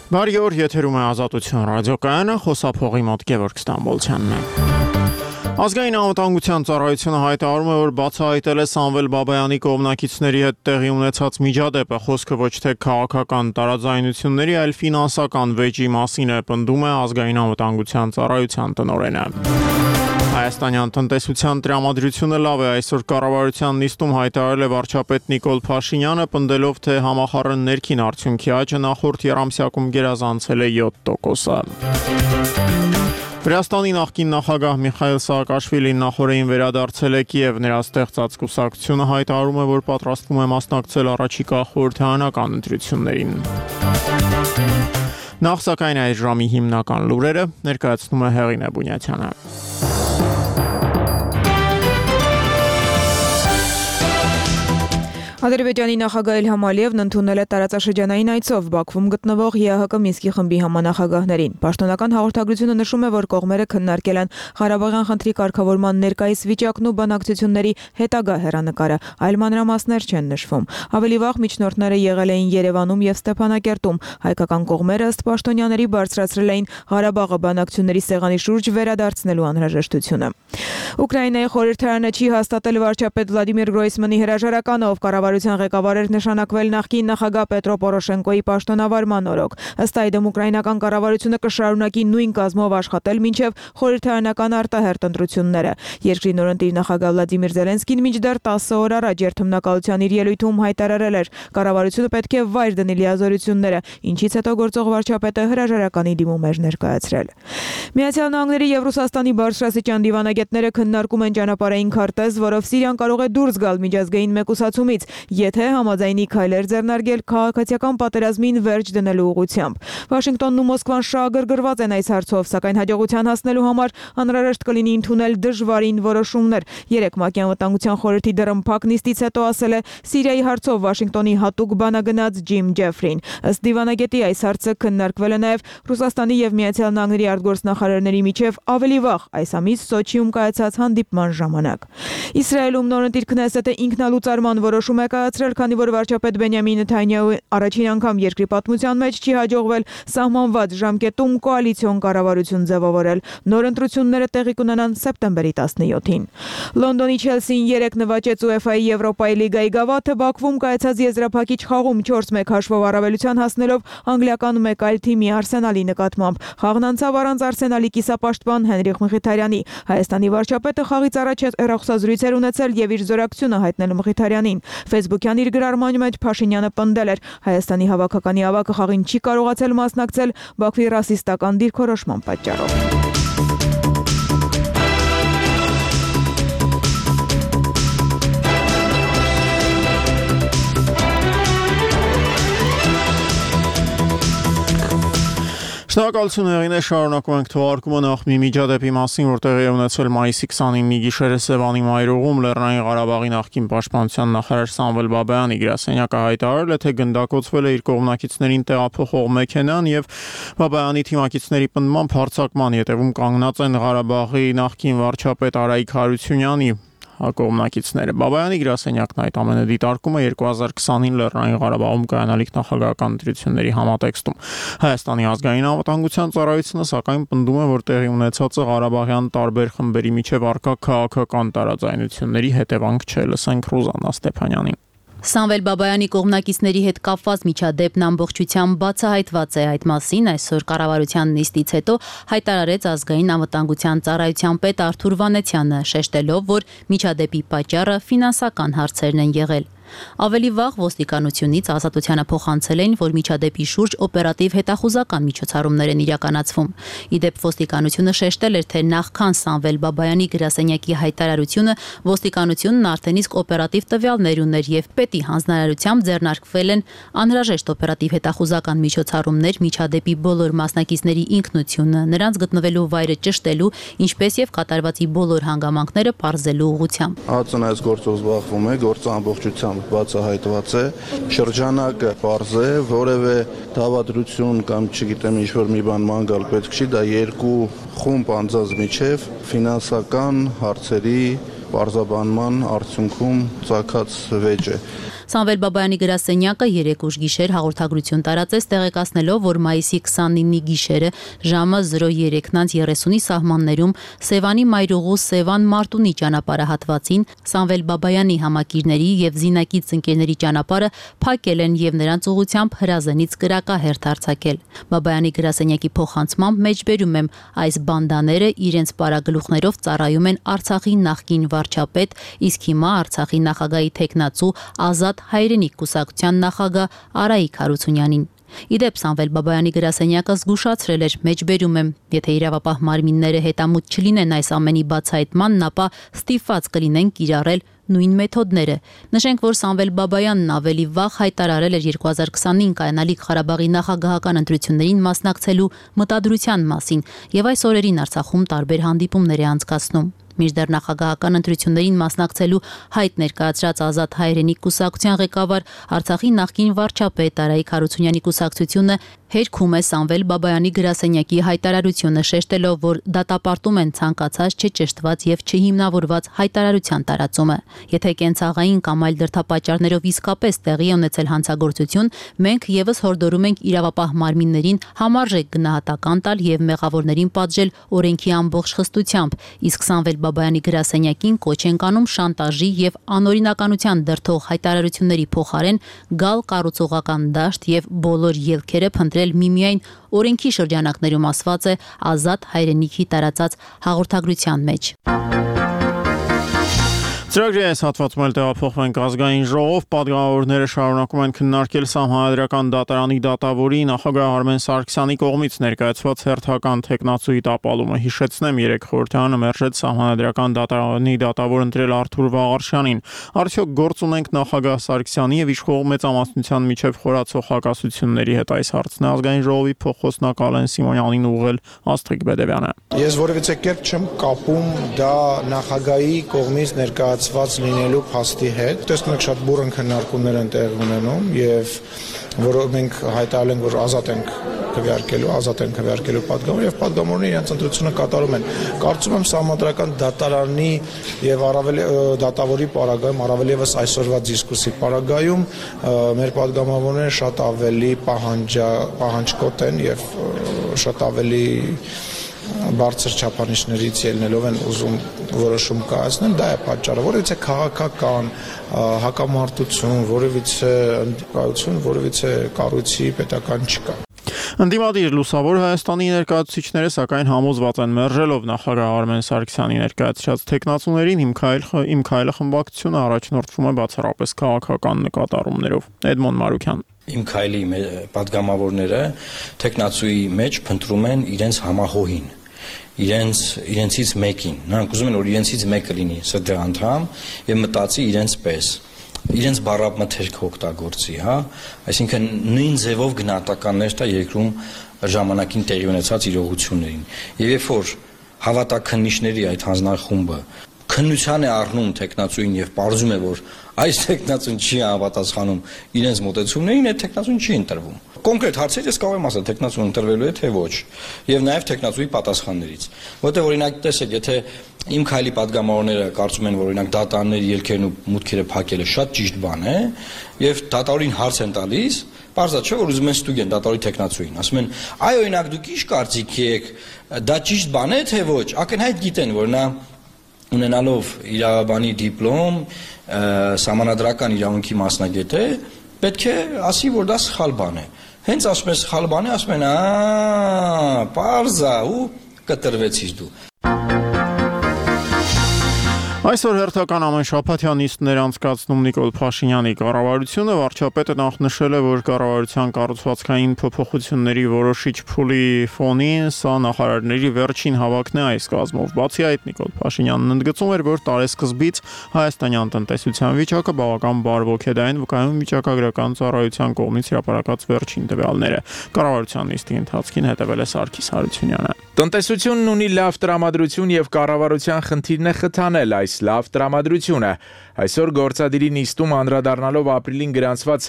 Բարի օր, եթերում է Ազատություն ռադիոկայանը, խոսափողի մոտ Գևորգ Ստամբոլցյանն է։ Ազգային անվտանգության ծառայությունը հայտարարում է, որ բացահայտել է Սամվել Բաբայանի կողմնակիցների հետ տեղի ունեցած միջադեպը, խոսքը ոչ թե քաղաքական տարաձայնությունների, այլ ֆինանսական վեճի մասին է, պնդում է Ազգային անվտանգության ծառայության տնօրենը։ Հայաստանյան տնտեսության տրամադրությունը լավ է, այսօր կառավարության նիստում հայտարարել է վարչապետ Նիկոլ Փաշինյանը, պնդելով, թե համախառն ներքին արդյունքի աճը նախորդ եռամսյակում գերազանցել է 7%։ Վրաստանի նախկին նախագահ Միխայիլ Սաակաշվիլին նախորդին վերադարձել է Կիև, նրա ստեղծած կուսակցությունը հայտարարում է, որ պատրաստվում է մասնակցել առաջիկա խորհրդարանական ընտրություններին։ Նախ սակայն այս ժամի հիմնական լուրերը ներկայացնում է Հեղինե Բունյաթյանը։ Ադրբեջանի նախագահ Իլհամ Ալիևն ընդունել է տարածաշրջանային այցով Բաքվում գտնվող ԵԱՀԿ Մինսկի խմբի համանախագահներին։ Պաշտոնական հաղորդագրությունը նշում է, որ կողմերը քննարկել են Ղարաբաղյան խնդրի կարգավորման ներկայիս վիճակն ու բանակցությունների հետագա հեռանկարը, այլ մանրամասներ չեն նշվում։ Ավելի վաղ միջնորդները եղել էին Երևանում եւ Ստեփանակերտում։ Հայկական կողմերը ըստ պաշտոնյաների բարձրացրել էին Ղարաբաղը բանակցությունների սեղանի շուրջ վերադարձնելու անհրաժեշտությունը։ Ուկրաինայի խորհրդարանը չի հաստատել վարչապետ Վլադիմիր Գրոյսմանի հրաժարականը, ով կառավարության ղեկավար էր նշանակվել նախկին նախագահ Պետրո Պորոշենկոյի պաշտոնավարման օրոք։ Ըստ այդմ ուկրաինական կառավարությունը կշարունակի նույն կազմով աշխատել մինչև խորհրդարանական արտահերթ ընտրությունները։ Երկրի նորընտիր նախագահ Վլադիմիր Զելենսկին մինչդեռ 10 օր առաջ երթմնակալության իր ելույթում հայտարարել էր, կառավարությունը պետք է վայր դնի լիազորությունները, ինչից հետո գործող վարչապետը հրաժարականի դիմում էր ներկայացրել։ Միացյալ Նահանգների եւ Ռուսաստանի բարձրաստիճան դիվանագետները քննարկում են ճանապարհային քարտեզ, որով Սիրիան կարող է դուրս գալ միջազգային մեկուսացումից, եթե համաձայնի քայլեր ձեռնարկել քաղաքացիական պատերազմին վերջ դնելու ուղղությամբ։ Վաշինգտոնն ու Մոսկվան շահագրգռված են այս հարցով, սակայն հաջողության հասնելու համար անհրաժեշտ կլինի ընդունել դժվարին որոշումներ։ Երեք ՄԱԿ-ի անվտանգության խորհրդի դռնփակ նիստից հետո ասել է Սիրիայի հարցով Վաշինգտոնի հատուկ բանագնաց Ջիմ Ջեֆրին։ Ըստ դիվանագետի այս հարցը քննարկվել է նաև Ռուսաստանի եւ Միացյալ Նահանգների արտգործնախարարների միջև ավելի վաղ այս ամիս Սոչիում կայացած հանդիպման ժամանակ։ Իսրայելում նորընտիր Քնեսետը ինքնալուծարման որոշում է կայացրել, քանի որ վարչապետ Բենյամին Նեթանյահուի առաջին անգամ երկրի պատմության մեջ չի հաջողվել սահմանված ժամկետում կոալիցիոն կառավարություն ձևավորել։ Նոր ընտրությունները տեղի կունենան սեպտեմբերի 17-ին։ Լոնդոնի Չելսին 3 նվաճեց UEFA-ի Եվրոպայի լիգայի գավաթը, Բաքվում կայացած եզրափակիչ խաղում 4-1 հաշվով առավելության հասնելով անգլիական մեկ այլ թիմի Արսենալի նկատմամբ։ Խաղն անցավ առանց Արսենալի կիսապաշտպան Հենրիխ Մխիթարյանի։ Հայաստանի վարչապետը խաղից առաջ հեռախոսազրույցեր ունեցել եւ իր զորակցությունը հայտնել Մխիթարյանին։ Facebook-յան իր գրառման մեջ Փաշինյանը պնդել էր, Հայաստանի հավաքականի ավակը խաղին չի կարողացել մասնակցել Բաքվի ռասիստական դիրքորոշման պատճառով։ Շնորհակալություն Հեղինե, շարունակում ենք թողարկումը նախ մի միջադեպի մասին, որ տեղի է ունեցել մայիսի 29-ի գիշերը Սևանի մայրուղում Լեռնային Ղարաբաղի նախկին պաշտպանության նախարար Սամվել Բաբայանի գրասենյակը հայտարարել է, թե գնդակոծվել է իր կողմնակիցներին տեղափոխող մեքենան եւ Բաբայանի թիմակիցների պնդմամբ հարձակման ետևում կանգնած են Ղարաբաղի նախկին վարչապետ Արայիկ Հարությունյանի կողմնակիցները։ Բաբայանի գրասենյակն այդ ամենը դիտարկում է 2020-ին Լեռնային Ղարաբաղում կայանալիք նախագահական ընտրությունների համատեքստում։ Հայաստանի ազգային անվտանգության ծառայությունը սակայն պնդում է, որ տեղի ունեցածը Ղարաբաղյան տարբեր խմբերի միջև առկա քաղաքական տարաձայնությունների հետևանք չէ, լսենք Ռուզաննա Ստեփանյանին։ Սամվել Բաբայանի կողմնակիցների հետ կապված միջադեպն ամբողջությամբ բացահայտված է, այդ մասին այսօր կառավարության նիստից հետո հայտարարեց ազգային անվտանգության ծառայության պետ Արթուր Վանեցյանը, շեշտելով, որ միջադեպի պատճառը ֆինանսական հարցերն են եղել։ Ավելի վաղ ոստիկանությունից Ազատությանը փոխանցել էին, որ միջադեպի շուրջ օպերատիվ հետախուզական միջոցառումներ են իրականացվում։ Իդեպ ոստիկանությունը շեշտել էր, թե նախքան Սամվել Բաբայանի գրասենյակի հայտարարությունը ոստիկանությունն արդեն իսկ օպերատիվ տվյալներ ուներ եւ պետի հանձնարարությամբ ձեռնարկվել են անհրաժեշտ օպերատիվ հետախուզական միջոցառումներ միջադեպի բոլոր մասնակիցների ինքնությունը, նրանց գտնվելու վայրը ճշտելու, ինչպես եւ կատարվածի բոլոր հանգամանքները պարզելու ուղղությամբ։ ԱԾՆ այս գործով զբաղվում է, գործը ամբողջությամբ բացահայտված է, շրջանակը պարզ է, որևէ դավադրություն կամ չգիտեմ ինչ-որ մի բան ման գալ պետք չի, դա երկու խումբ անձանց միջև ֆինանսական հարցերի պարզաբանման արդյունքում ծագած վեճ է։ Սամվել Բաբայանի գրասենյակը 3 ուշ գիշեր հաղորդագրություն տարածեց, տեղեկացնելով, որ մայիսի 29-ի գիշերը ժամը 03:30-ի սահմաններում Սևանի Մայրուղու Սևան-Մարտունի ճանապարհահատվածին Սամվել Բաբայանի համակիրների եւ զինակից ընկերների ճանապարհը փակել են եւ նրանց ուղղությամբ հրազենից կրակահերթ արձակել։ Բաբայանի գրասենյակի փոխանցմամբ մեջբերում եմ, այս բանդաները իրենց պարագլուխներով ծառայում են Արցախի նախկին վարչապետ, իսկ հիմա Արցախի նախագահի թեկնածու Ազատ Հայրենիք կուսակցության նախագահ Արայիկ Հարությունյանին։ Իդեպ Սամվել Բաբայանի գրասենյակը զգուշացրել էր, մեջբերում եմ, եթե իրավապահ մարմինները հետամուտ չլինեն այս ամենի բացահայտմանն, ապա ստիպված կլինեն կիրառել նույն մեթոդները։ Նշենք, որ Սամվել Բաբայանն ավելի վաղ հայտարարել էր 2025 կայանալիք Ղարաբաղի նախագահական ընտրություններին մասնակցելու մտադրության մասին եւ այս օրերին Արցախում տարբեր հանդիպումներ է անցկացնում։ Մինչդեռ նախագահական ընտրություններին մասնակցելու հայտ ներկայացրած Ազատ Հայրենիք կուսակցության ղեկավար Արցախի նախկին վարչապետ Արայիկ Հարությունյանի կուսակցությունը հերքում է Սամվել Բաբայանի գրասենյակի հայտարարությունը, շեշտելով, որ դատապարտում են ցանկացած չճշտված եւ չհիմնավորված հայտարարության տարածումը։ Եթե կենցաղային կամ այլ դրդապատճառներով իսկապես տեղի է ունեցել հանցագործություն, մենք եւս հորդորում ենք իրավապահ մարմիններին համարժեք գնահատական տալ եւ մեղավորներին պատժել օրենքի ամբողջ խստությամբ, իսկ Սամվել Բաբայանի գրասենյակին կոչ ենք անում շանտաժի եւ անօրինականության դրդող հայտարարությունների փոխարեն գալ կառուցողական դաշտ եւ բոլոր ելքերը փնտրել միմիայն օրենքի շրջանակներում ասված է Ազատ Հայրենիքի տարածած հաղորդագրության մեջ։ Ծրագրի այս հատվածում էլ տեղափոխվենք ազգային ժողով, պատգամավորները շարունակում են քննարկել Սահմանադրական դատարանի դատավորի նախագահ Արմեն Սարգսյանի կողմից ներկայացված հերթական թեկնածուի տապալումը։ Հիշեցնեմ, 3 խորհրդարանը մերժեց Սահմանադրական դատարանի դատավոր ընտրել Արթուր Վաղարշյանին։ Արդյոք գործ ունենք նախագահ Սարգսյանի եւ իշխող մեծամասնության միջև խորացող հակասությունների հետ, այս հարցն է ազգային ժողովի փոխոսնակ Ալեն Սիմոնյանին ուղղել Աստղիկ Բեդևյանը։ Ես որևիցե կերպ չեմ կապում դա նախագահի կողմից ներկայացված լինելու փաստի հետ։ Տեսնում եք, շատ բուռն քննարկումներ են տեղի ունենում եւ որով մենք հայտարարել ենք, որ ազատ ենք քվեարկելու պատգամավորը եւ պատգամավորները իրենց ընտրությունը կատարում են։ Կարծում եմ Սահմանադրական դատարանի եւ առավել դատավորի պարագայում, առավել եւս այսօրվա դիսկուսի պարագայում մեր պատգամավորները շատ ավելի պահանջկոտ են եւ շատ ավելի բարձր չափանիշներից ելնելով են ուզում որոշում կայացնել, դա է պատճառը, որովհետեւ քաղաքական հակամարտություն, որովհետեւ կառույցի պետական չկա։ Ընդդիմադիր Լուսավոր Հայաստանի ներկայացուցիչները սակայն համոզված են մերժելով նախագահ Արմեն Սարգսյանի ներկայացրած թեկնածուներին իմ քայլը խմբակցությունը առաջնորդվում է բացառապես քաղաքական նկատառումներով։ Էդմոն Մարուկյան։ Իմ քայլի պատգամավորները թեկնածուի մեջ փնտրում են իրենց համահոհին, իրենցից մեկին։ Նրանք ուզում են, որ իրենցից մեկը լինի ՍԴ անդամ եւ մտածի իրենց պես, իրենց բառամթերք օգտագործի, հա, այսինքն նույն ձևով գնահատականներ տա երկրում ժամանակին տեղի ունեցած իրողություններին։ Եվ երբ որ հավատաքննիչների այդ հանձնախումբը քննության է առնում տեխնացուին եւ պարզում է, որ այս տեխնացուն չի անպատասխանում իրենց մոտեցումներին, այդ տեխնացուն չի ընտրվում։ Կոնկրետ հարցեր ես կարող եմ ասել, տեխնացուն ընտրվելու է թե ոչ, եւ նաեւ տեխնացուի պատասխաններից։ Որտեղ օրինակ տեսեք, եթե իմ քայլի պատգամավորները կարծում են, որ օրինակ դատարանների ելքերն ու մուտքերը փակելը շատ ճիշտ բան է, եւ դատարանին հարց են տալիս, պարզա չէ, որ ուզում են ստուգեն դատարանի տեխնացուին, ասում են, այ օրինակ դուք ի՞նչ կարծիք եք, դա ճիշտ բան է թե ոչ, ակնհայտ գիտեն, որ նա ունենալով իրավաբանի դիպլոմ, սահմանադրական իրավունքի մասնագետ է, պետք է ասի, որ դա սխալ բան է։ Հենց ասում է սխալ բան է, ասում են, պարզ է ու կտրվեցիր դու։ Այսօր հերթական ամենշաբաթյան նիստներ անցկացնում Նիկոլ Փաշինյանի կառավարությունը, վարչապետը նախ նշել է, որ կառավարության կառուցվածքային փոփոխությունների որոշիչ փուլի ֆոնին սա նախարարների վերջին հավաքն է այս կազմով։ Բացի այդ, Նիկոլ Փաշինյանն ընդգծում էր, որ տարեսկզբից հայաստանյան տնտեսության վիճակը բավական բարվոք է, դա են վկայում վիճակագրական ծառայության կողմից հրապարակած վերջին տվյալները։ Կառավարության նիստի ընթացքին հետևել է Սարգիս Հարությունյանը։ Տնտեսությունն ունի լավ տրամադրություն եւ կառավարության խնդիրն է խթանել այս լավ տրամադրությունը։ Այսօր գործադիրի նիստում անդրադառնալով ապրիլին գրանցված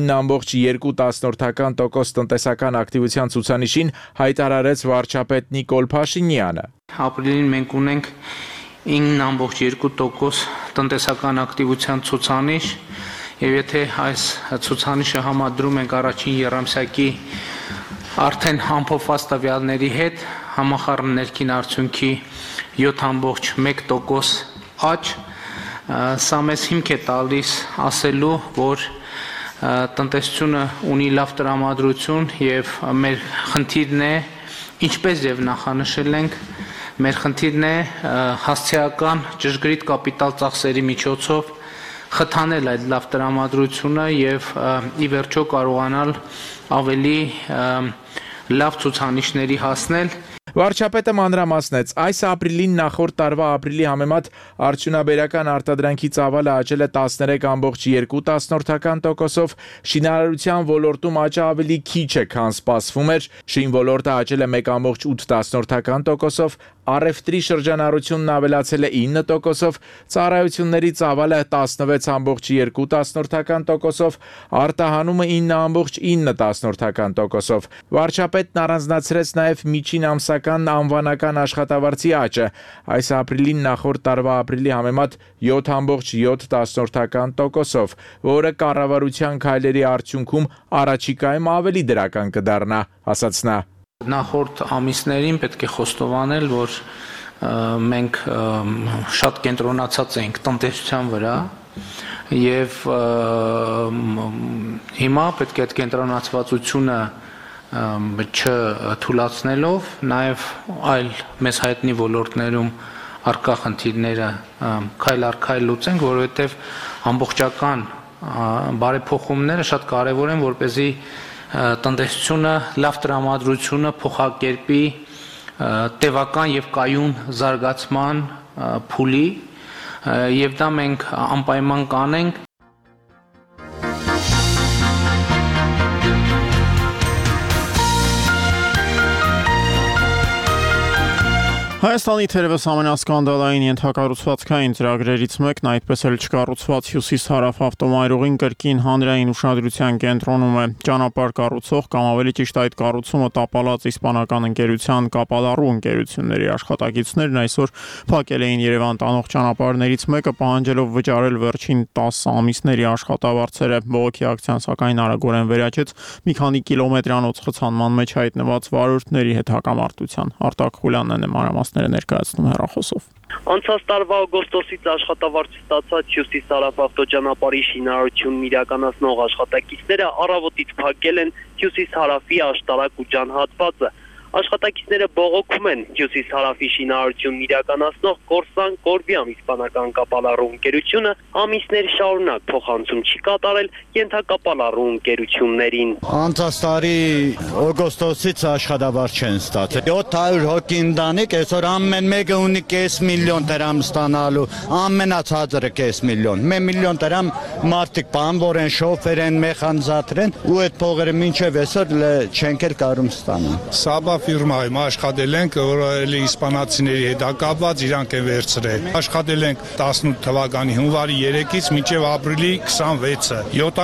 9.2% տնտեսական ակտիվության ցուցանիշին հայտարարեց վարչապետ Նիկոլ Փաշինյանը։ Ապրիլին մենք ունենք 9.2% տնտեսական ակտիվության ցուցանիշ Եվ եթե այս ցուցանիշը համադրում ենք առաջին եռամսյակի արդեն համփոփված տվյալների հետ, համախառն ներքին արդյունքի 7.1% աճ, սա մեզ հիմք է տալիս ասելու, որ տնտեսությունը ունի լավ տրամադրություն եւ մեր խնդիրն է, ինչպես եւ նախանշել ենք, մեր խնդիրն է հասցեական ճշգրիտ կապիտալ ծախսերի միջոցով խթանել այդ լավ տրամադրությունը եւ ի վերջո կարողանալ ավելի լավ ցուցանիշների հասնել։ Վարչապետը մանրամասնեց, այս ապրիլին նախորդ տարվա ապրիլի համեմատ արդյունաբերական արտադրանքի ծավալը աճել է 13.2%-ով, շինարարության ոլորտում աճը ավելի քիչ է, քան սպասվում էր, շին ոլորտը աճել է 1.8%-ով, առևտրի շրջանառությունն ավելացել է 9%-ով, ծառայությունների ծավալը 16.2%-ով, արտահանումը 9.9%-ով։ Վարչապետն առանձնացրեց նաև միջին ամսական անվանական աշխատավարձի աճը, այս ապրիլին նախորդ տարվա ապրիլի համեմատ 7.7%-ով, որը կառավարության քայլերի արդյունքում առաջիկայում ավելի դրական կդառնա, ասաց նա։ Նախորդ ամիսներին պետք է խոստովանել, որ մենք շատ կենտրոնացած ենք տնտեսության վրա եւ հիմա պետք է այդ կենտրոնացվածությունը չթուլացնելով նաեւ այլ մեզ հայտնի ոլորտներում արկա խնդիրները քայլ առ քայլ լուծենք, որովհետեւ ամբողջական բարեփոխումները շատ կարեւոր են, որպեսզի տնտեսությունը լավ տրամադրությունը փոխակերպի տևական եւ կայուն զարգացման փուլի եւ դա մենք անպայման կանենք։ Հայաստանի թերևս ամենասկանդալային ենթակառուցվածքային ծրագրերից մեկն այդպես էլ չկառուցված հյուսիս-հարավ ավտոմայրուղին կրկին հանրային ուշադրության կենտրոնում է։ Ճանապարհ կառուցող կամ ավելի ճիշտ այդ կառուցումը տապալած իսպանական ընկերության Կապալարու ընկերությունների աշխատակիցներն այսօր փակել էին Երևան տանող ճանապարհներից մեկը, պահանջելով վճարել վերջին 10 ամիսների աշխատավարձերը։ Բողոքի ակցիան սակայն արագորեն վերաճեց մի քանի կիլոմետրանոց խցանման մեջ հայտնված վարորդների հետ հակամարտության։ Արտակ Խուլյանն է ներկայացնում հեռախոսով։ Անցած տարվա օգոստոսից աշխատավարձ ստացած հյուսիս-հարավ ավտոճանապարհի շինարարությունն իրականացնող աշխատակիցները առավոտից փակել են հյուսիս-հարավի աշտարակ ու ջանհատվածը։ Աշխատակիցները բողոքում են հյուսիս-հարավի շինարարությունն իրականացնող Կորսան Կորբիամ իսպանական Կապալարու ընկերությունը ամիսներ շարունակ փոխանցում չի կատարել ենթակապալարու ընկերություններին։ Անցած տարի օգոստոսից աշխատավարձ չեն ստացել։ 700 հոգի ընտանիք այսօր ամեն մեկը ունի 500,000 դրամ ստանալու, ամենացածը 500,000։ 1 միլիոն դրամ մարդիկ բան որ են շոֆեր են, մեխանիզատոր են ու այդ փողերը մինչև այսօր չենք էլ կարող ստանալ։ Սաբա ֆիրմայում աշխատել ենք, որը իսպանացիների հետ կապված իրանք են վերցրել։ Աշխատել ենք 18 թվականի հունվարի 3-ից մինչև ապրիլի 26-ը։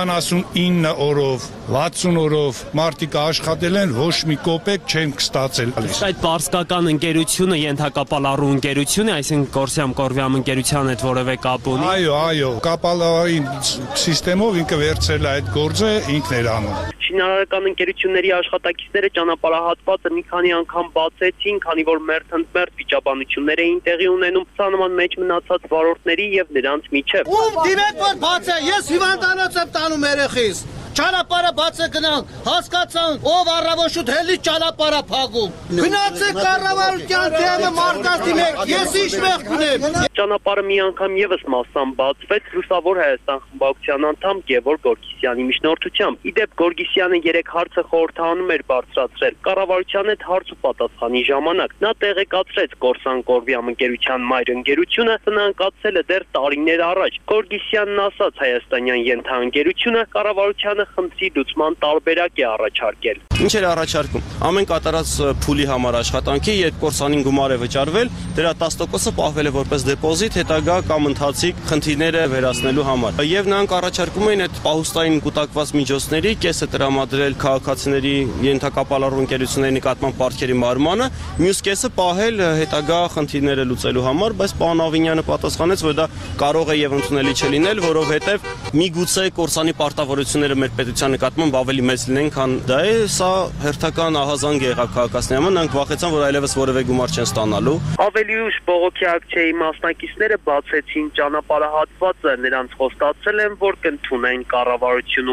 79 օրով, 60 օրով մարդիկ աշխատել են, ոչ մի կոպեկ չեն ստացել։ Այդ պարսկական ընկերությունը ենթակապալարու ընկերություն է, այսինքն Կորսիամ Կորբիամ ընկերության հետ որևէ կապ ունի։ Այո, կապալարի սիստեմով ինքը վերցրել է այդ գործը, ինքն էր անում։ Շինարարական ընկերությունների աշխատակիցները ճանապարհահատվածը մի քանի անգամ բացեցին, քանի որ մերթ-ընդ-մերթ վիճաբանություններ էին տեղի ունենում սահման մեջ մնացած վարորդների եւ նրանց միջև։ Ում դիմեք որ բաց է, ես հիվանդանոց եմ տանում երեխիս։ Ճանապարհը բաց է գնալ, հասկացան, ով առավոտ հելի ճանապարհը փակում։ Գնացեք կառավարության դեմը մարտակի մեկ, ես ինչ մեղք ունեմ։ Ճանապարհը մի անգամ եւս մասամբ բացվեց Լուսավոր Հայաստան խմբակցության անդամ Գևորգ Գորգիսյանի միջնորդությամբ։ Իդեպ Գորգիսյանը 3 հարցը խորհրդանում էր բարձրացրել կառավարության հետ հարց ու պատասխանի ժամանակ։ Նա տեղեկացրեց Կորսան Կորբիամ ընկերության մայր ընկերությունը ծնանկացել է դեռ տարիներ առաջ։ Գորգիսյանն ասաց հայաստանյան ենթաընկերությունը կառավարությանը խնդրի լուծման տարբերակ է առաջարկել։ Ինչ էր առաջարկում։ Ամեն կատարած փուլի համար աշխատանքի, երբ կորսանին գումար է վճարվել, դրա 10%-ը պահվել է որպես դեպոզիտ հետագա կամ ընթացիկ խնդիրները վերացնելու համար։ Եվ նրանք առաջարկում էին այդ պահուստային կուտակված միջոցների կեսը տրամադրել քաղաքացիների ենթակապալառու ընկերությունների նկատմամբ պարտքերի մարմանը, մյուս կեսը պահել հետագա խնդիրները լուծելու համար, բայց պարոն Ավինյանը պատասխանեց, որ դա կարող է եւ ընդունելի չլինել, որովհետեւ միգուցե կորսանի պարտավորությունները մեր պետության նկատմամբ ավելի մեծ լինեն, քան դա է։ Սա հերթական ահազանգ եղավ քաղաքացիների համար, նրանք վախեցան, որ այլևս որևէ գումար չեն ստանալու։ Ավելի ուշ բողոքի ակցիայի մասնակիցները բացեցին ճանապարհահատվածը, նրանց խոստացել են, որ կընդունեն կառավարությունում։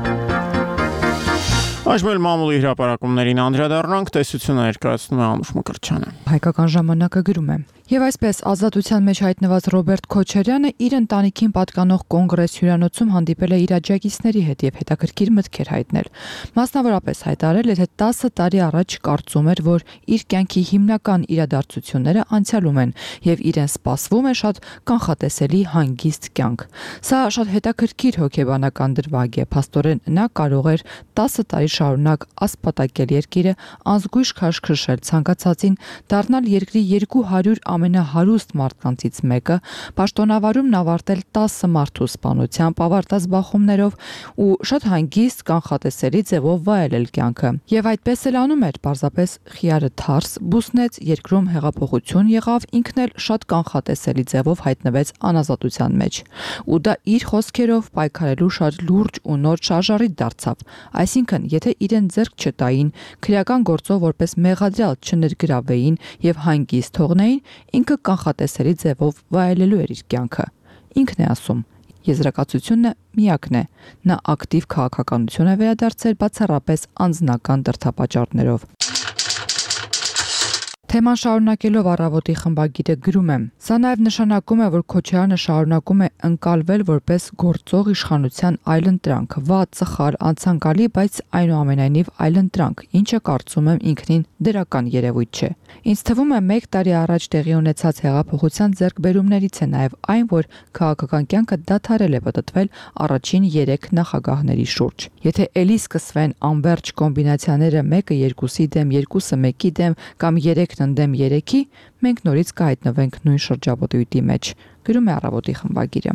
Այժմ մամուլի հրապարակումներին անդրադառնանք, տեսությունը ներկայացնում է Անուշ Մկրտչյանը։ Հայկական ժամանակը գրում է. Եվ այսպես ազատության մեջ հայտնված Ռոբերտ Քոչարյանը իր ընտանիքին պատկանող կոնգրես հյուրանոցում հանդիպել է իր աջակիցների հետ եւ հետաքրքիր մտքեր հայտնել։ Մասնավորապես հայտարարել, թե 10 տարի առաջ կարծում էր, որ իր կյանքի հիմնական իրադարձությունները անցյալում են եւ իրեն սպասվում է շատ կանխատեսելի հանգիստ կյանք։ Սա շատ հետաքրքիր հոգեբանական դրվագ է, փաստորեն նա կարող էր 10 տարի շարունակ ասպատակել երկիրը, անզգույշ քաշքշել ցանկացածին, դառնալ երկրի 200 ամենահարուստ մարդկանցից մեկը, պաշտոնավարումն ավարտել 10 մարդու սպանությամբ, ավարտած բախումներով ու շատ հանգիստ կանխատեսելի ձևով վայելել կյանքը։ Եվ այդպես էլ անում էր, պարզապես խիարը թարս բուսնեց, երկրում հեղափոխություն եղավ, ինքն էլ շատ կանխատեսելի ձևով հայտնվեց անազատության մեջ։ Ու դա իր խոսքերով պայքարելու շատ լուրջ ու նոր շարժառիթ դարձավ։ Այսինքն, եթե իրեն ձեռք չտային, քրեական գործով որպես մեղադրյալ չներգրավեին եւ հանգիստ թողնեին, ինքը կանխատեսելի ձևով վայելելու էր իր կյանքը։ Ինքն է ասում. եզրակացությունը միակն է։ Նա ակտիվ քաղաքականություն է վերադարձել բացառապես անձնական դրդապատճառներով։ Թեման շարունակելով առավոտի խմբագիրը գրում է. Սա նաև նշանակում է, որ Քոչարյանը շարունակում է ընկալվել որպես գործող իշխանության այլընտրանք, վատ, սխալ, անցանկալի, բայց այնուամենայնիվ այլընտրանք, ինչը կարծում եմ ինքնին դրական երևույթ չէ։ Ինձ թվում է 1 տարի առաջ տեղի ունեցած հեղափոխության ձեռքբերումներից է նաև այն, որ քաղաքական կյանքը դադարել է պտտվել առաջին 3 նախագահների շուրջ։ Եթե էլի սկսվեն անվերջ կոմբինացիաները 1-ը 2-ի դեմ, 2-ը 1-ի դեմ կամ 3 ընդդեմ 3-ի, մենք նորից կհայտնվենք նույն շրջապատույտի մեջ, գրում է առավոտի խմբագիրը։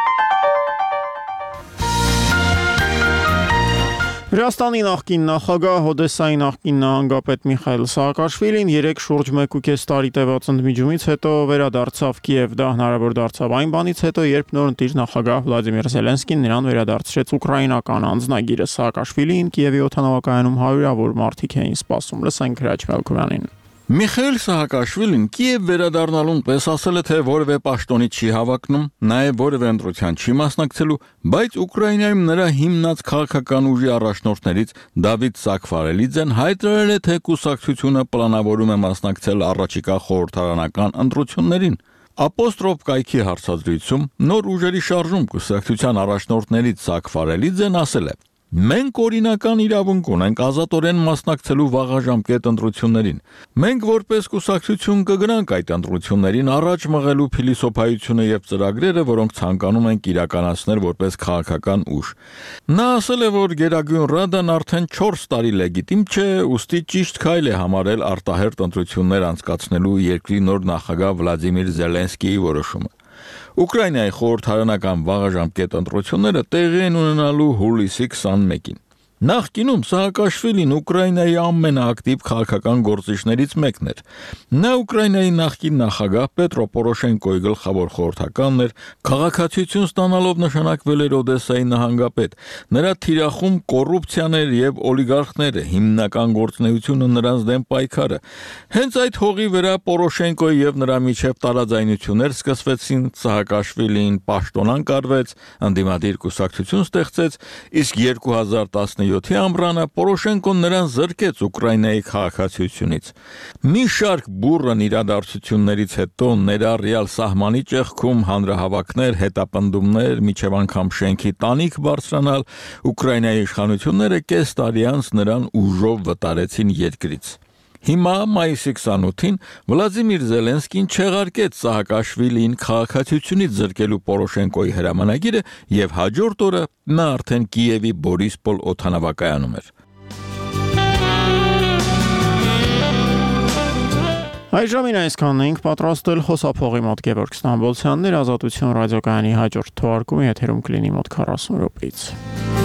Վրաստանի նախկին նախագահ, Օդեսայի նախկին նահանգապետ Միխայիլ Սաակաշվիլին 3 շուրջ 1.5 տարի տևած ընդմիջումից հետո վերադարձավ Կիև։ Դա հնարավոր դարձավ այն բանից հետո, երբ նոր ընտիր նախագահ Վլադիմիր Զելենսկին նրան վերադարձրեց ուկրաինական անձնագիրը։ Սաակաշվիլին Կիևի օդանավակայանում հարյուրավոր մարդիկ էին սպասում։ Լսենք Հրաչ Մելքովյանին։ Միխայիլ Սահակաշվիլին Կիև վերադառնալուն պես ասել է, թե որևէ պաշտոնի չի հավակնում, նաև որևէ ընտրության չի մասնակցելու, բայց Ուկրաինայում նրա հիմնած քաղաքական ուժի առաջնորդներից Դավիթ Սակվարելիձեն հայտարարել է, թե կուսակցությունը պլանավորում է մասնակցել առաջիկա խորհրդարանական ընտրություններին։ Ապոստրոֆ կայքի հարցազրույցում նոր ուժերի շարժում կուսակցության առաջնորդներից Սակվարելիձեն ասել է. Մենք օրինական իրավունք ունենք ազատորեն մասնակցելու վաղաժամկետ ընտրություններին։ Մենք որպես կուսակցություն կգնանք այդ ընտրություններին առաջ մղելու փիլիսոփայությունը եւ ծրագրերը, որոնք ցանկանում ենք իրականացնել որպես քաղաքական ուժ։ Նա ասել է, որ Գերագույն Ռադան արդեն 4 տարի լեգիտիմ չէ, ուստի ճիշտ քայլ է համարել արտահերթ ընտրություններ անցկացնելու երկրի նոր նախագահ Վլադիմիր Զելենսկիի որոշումը։ Ուկրաինայի խորհրդարանական վաղաժամկետ ընտրությունները տեղի են ունենալու հուլիսի 21-ին։ Նախկինում Սահակաշվիլին Ուկրաինայի ամենաակտիվ քաղաքական գործիչներից մեկն էր։ Նա Ուկրաինայի նախկին նախագահ Պետրո Պորոշենկոյի գլխավոր խորհրդականն էր, քաղաքացիություն ստանալով նշանակվել էր Օդեսայի նահանգապետ։ Նրա թիրախում կոռուպցիան էր եւ օլիգարխները, հիմնական գործունեությունը նրանց դեմ պայքարը։ Հենց այդ հողի վրա Պորոշենկոյի եւ նրա միջև տարաձայնություններ սկսվեցին, Սահակաշվիլին պաշտոնան կարվեց, ընդդիմադիր կուսակցություն ստեղծեց, իսկ 2017-ի ամռանը Պորոշենկոն նրան զրկեց Ուկրաինայի քաղաքացիությունից։ Մի շարք բուռն իրադարձություններից հետո ներառյալ սահմանի ճեղքում հանրահավաքներ, հետապնդումներ, միջև անգամ շենքի տանիք բարձրանալ, Ուկրաինայի իշխանությունները կես տարի անց նրան ուժով վտարեցին երկրից։ Հիմա մայիսի 28-ին Վլադիմիր Զելենսկին չեղարկեց Սահակաշվիլին քաղաքացիությունից զրկելու Պորոշենկոյի հրամանագիրը եւ հաջորդ օրը նա արդեն Կիևի Բորիսպոլ օդանավակայանում էր։ Այժմին այսքանն ենք պատրաստել խոսափողի մոտ Գևորգ Ստամբոլցյանն իր Ազատություն ռադիոկայանի հաջորդ թողարկումը եթերում կլինի մոտ 40 րոպեից։